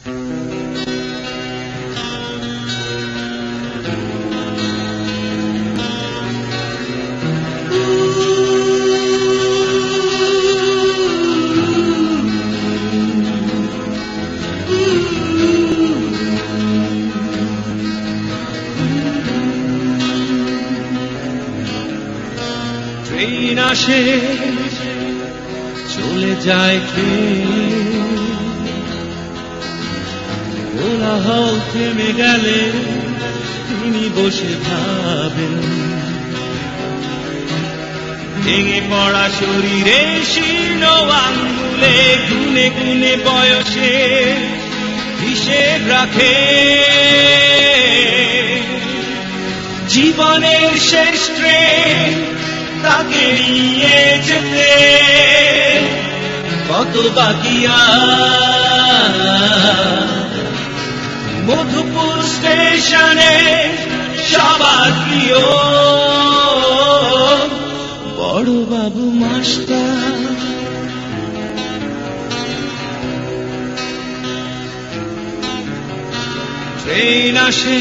Train আসে চলে যায় ট্রেন, কোলাহল থেমে গেলে তিনি বসে ভাবেন। ভেঙে পড়া শরীরে শীর্ণ আঙ্গুলে গুনে গুনে বয়সে হিসেব রাখে। জীবনের শেষ ট্রেন তাকে নিয়ে যেতে কত বাকি মধুপুর স্টেশনে সবার প্রিয় বড় বাবু মাস্টার। ট্রেন আসে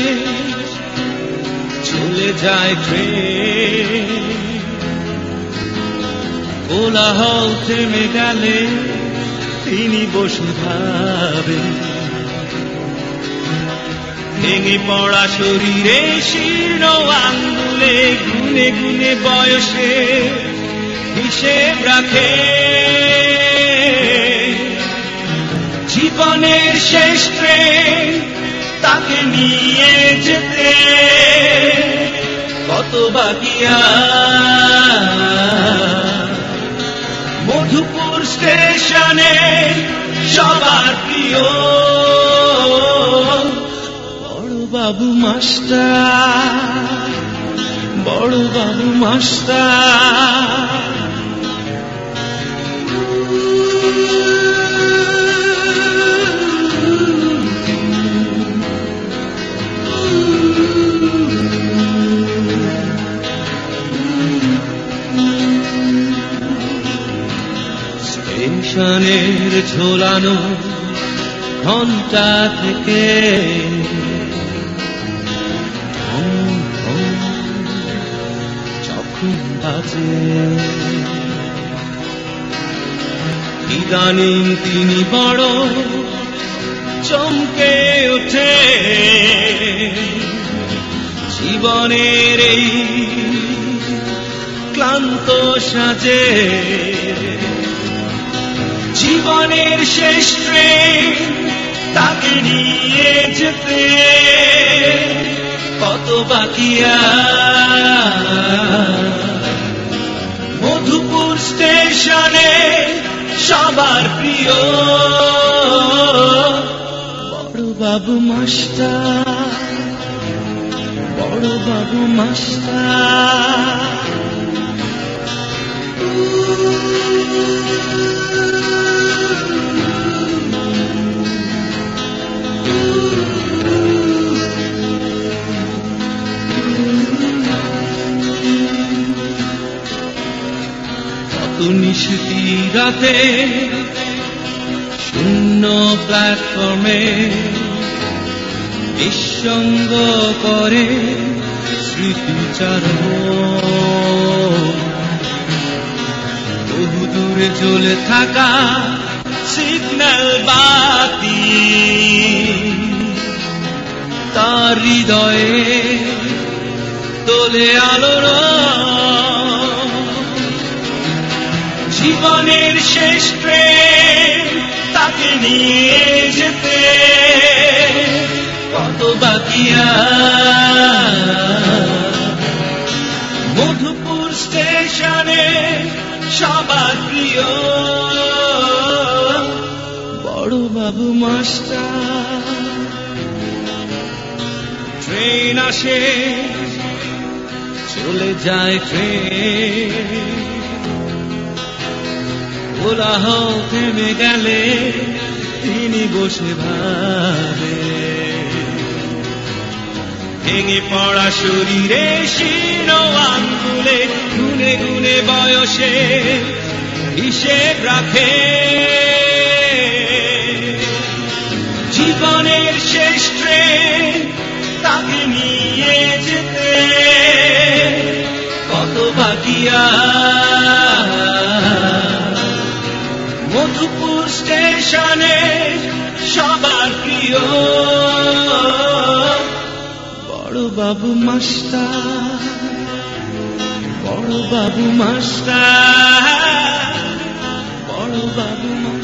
চলে যায় ট্রেন, কোলাহল থেমে গেলে তিনি বসে ভাবেন। ভেঙে পড়া শরীরে শীর্ণ আঙ্গুলে গুনে গুনে বয়সে হিসেব রাখে। জীবনের শেষ ট্রেন তাকে নিয়ে যেতে কত বাকি মধুপুর স্টেশনে সবার প্রিয় বড় বাবু মাস্টার, বড় বাবু মাস্টার। স্টেশনের ঝোলানো ঘন্টা থেকে যখন বাজে, ইদানিং তিনি বড় চমকে ওঠে। জীবনের এই ক্লান্ত সাজে জীবনের শেষ ট্রেন তাকে নিয়ে যেতে কত বাকি মধুপুর স্টেশনে সবার প্রিয় বড় বাবু মাস্টার, বড় বাবু মাস্টার। নিশিতি রাতে শূন্য প্ল্যাটফর্মে নিঃসঙ্গ করে স্মৃতিচার বহু দূরে জ্বলে থাকা সিগন্যাল বাতি তার হৃদয়ে তোলে আলোর। জীবনের শেষ ট্রেন তাকে নিয়ে যেতে কত বাকি মধুপুর স্টেশনে সবার প্রিয় বড় বাবু মাস্টার। ট্রেন আসে চলে যায় ট্রেন, কোলাহল থেমে গেলে তিনি বসে ভাবে। ভেঙে পড়া শরীরে শীর্ণ আঙ্গুলে গুনে গুনে বয়সে হিসেব রাখে। জীবনের শেষ ট্রেন তাকে নিয়ে যেতে কত বাকি মধুপুর স্টেশনে সবার প্রিয় বড় বাবু মাস্টার, বড় বাবু মাস্টার, বড় বাবু মাস্টার।